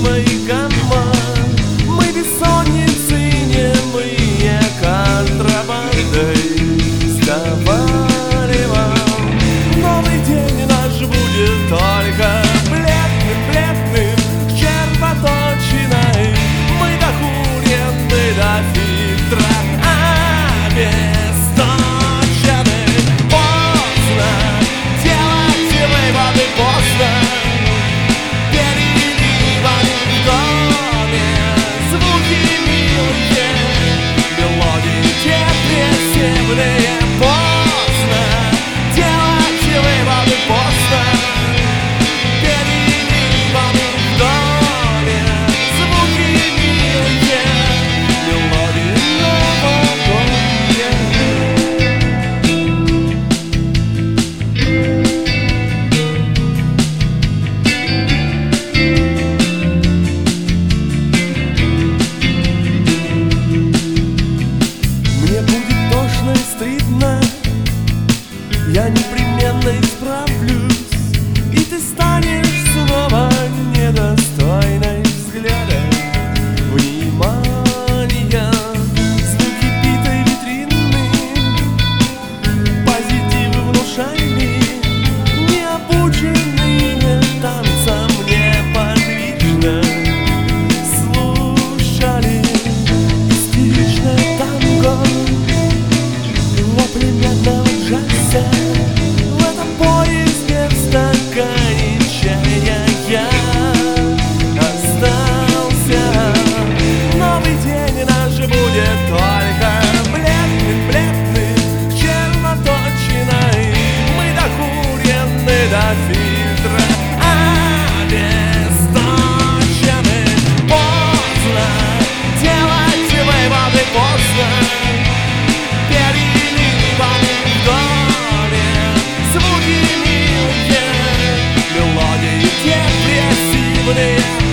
моих гамма. Мы бессонницы, немые контрабандой сдавали вам. Новый день наш будет только бледным, червоточиной. Мы докурены до фильтра, обесточены. Поздно делать выводы, поздно. Переливами в доме звуки милые, мелодии депрессивные. Поздно делать выводы, поздно. Переливами в доме звуки милые, мелодии новогодние. Мне будет тошно и стыдно, я непременно исправлюсь, и ты станешь снова недостойной взгляда, внимания. Звуки битой витрины, позитивы внушали, необученные танцам неподвижно слушали истеричное танго, вопли медного джаза. В этом поезде в стакане чая я остался. Новый день наш будет только бледный, червоточиной. Мы докурены до фильтра, обесточены. Поздно делать выводы, поздно. Переливами в доме звуки милые, мелодии депрессивные.